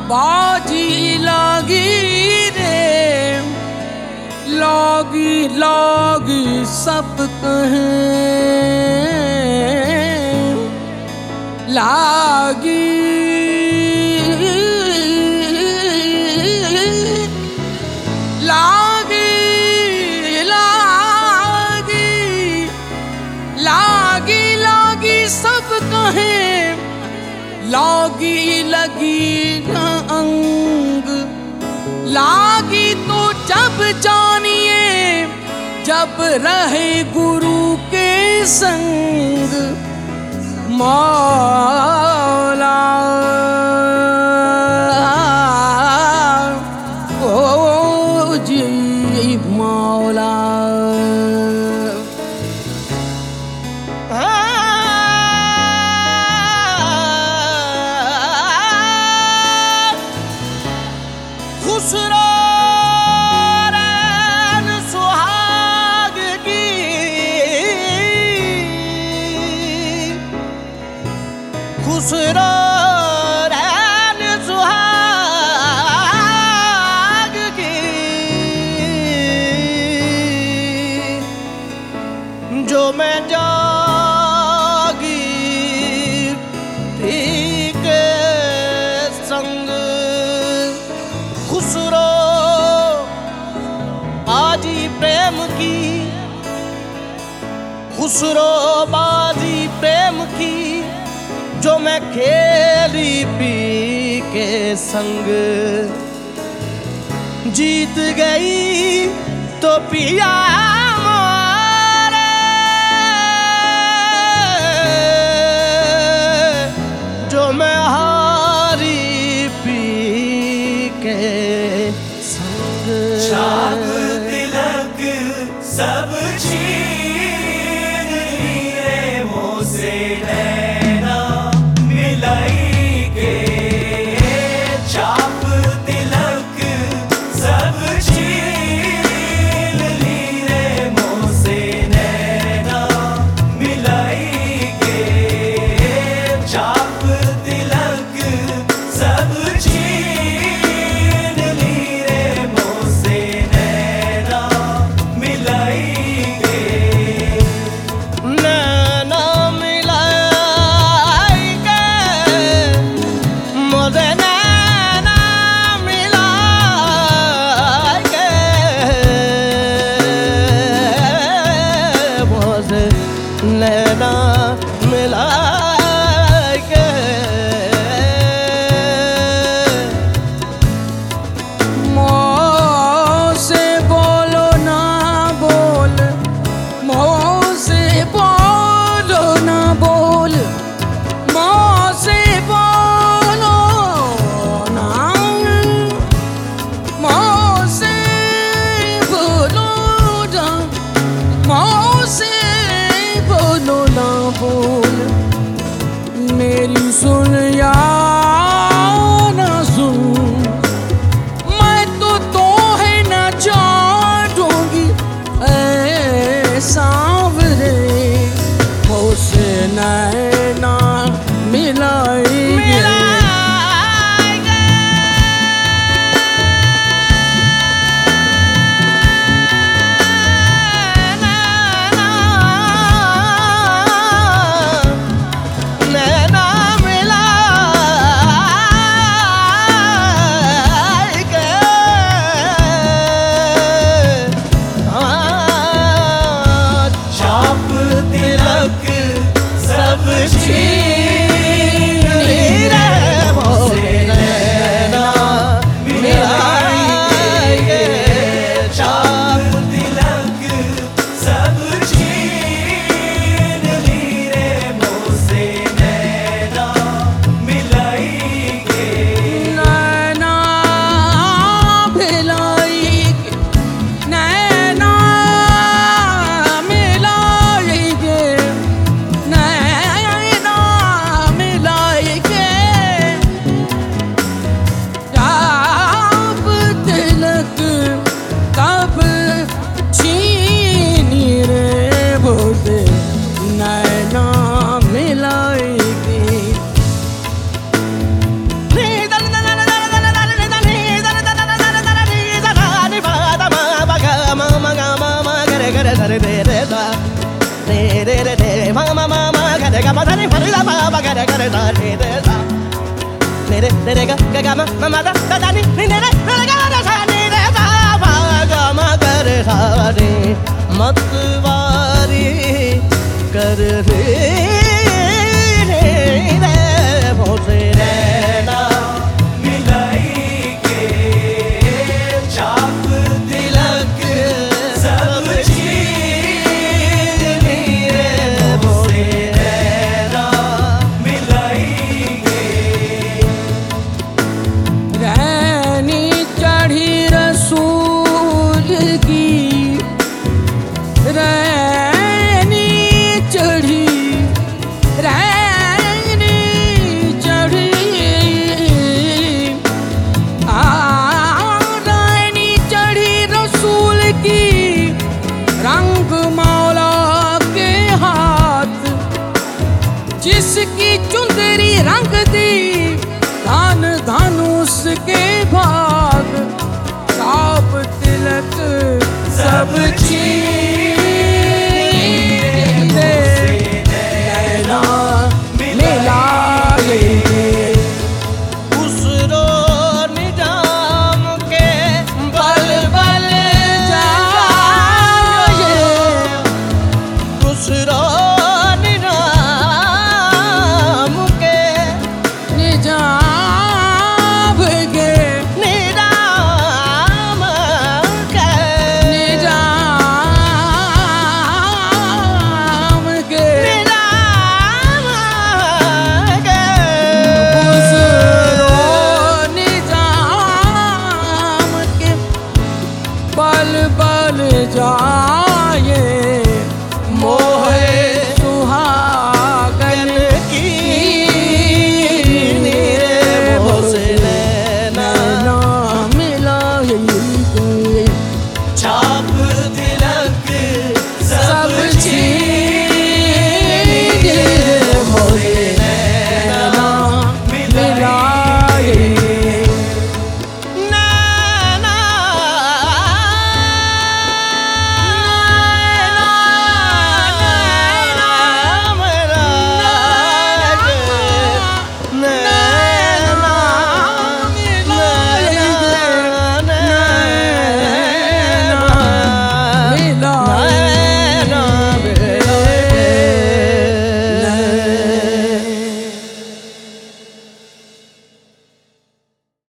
बाजी लागी रे लागी लागी सब कहें लागी लागी लागी लागी लागी सब कहें लागी लगी न अंग लागी तो जब जानिए जब रहे गुरु के संग मौला ओ जी मौला खुसरो रैन सुहाग की खुसरो रैन सुहाग की जो मैं जागी थी के संग खुसरो बाजी प्रेम की खुसरो बाजी प्रेम की जो मैं खेली पी के संग जीत गई तो पिया मारे जो मैं हारी पी के संग छाप तिलक सब छीन लिए मुँह से नैना मिलाई के छाप तिलक सब छीन लिए मुँह से नैना मिलाई के छाप तिलक सब छीन लिए मुँह से नैना मिलाई के नैना मिलाई के मुझे नैना मिलाई के मुझे नैना मिलाई के मोह से बोलो ना बोल मोह से बोलो ना बोल मोह से बोलो ना मोह से बोलो ना मोह से बोलो ना बोल मेरी सुन या ना सुन मैं तो है न छोड़ूंगी ऐ सांवरे मुझसे नैना मिलाएंगे नैना मिलाएंगे छाप तिलक सब re re re ma ma ma ma ga re ga ma da ni pa la ma ba ga re da re re sa re re ga ga ma ma da da ni ni re re ga da sa ni re sa ba ga ma ga re sa re मतवारी कर रे भोसे रहना मिलाएंगे चाप तिलक सब चीज मेरे भोसे रहना मिलाएंगे रैनी चढ़ी रसूल की रैनी चढ़ी रसूल की रंग मौला के हाथ जिसकी चुंदरी रंग दी धन धनुष के भाग साप तिलक सब चीज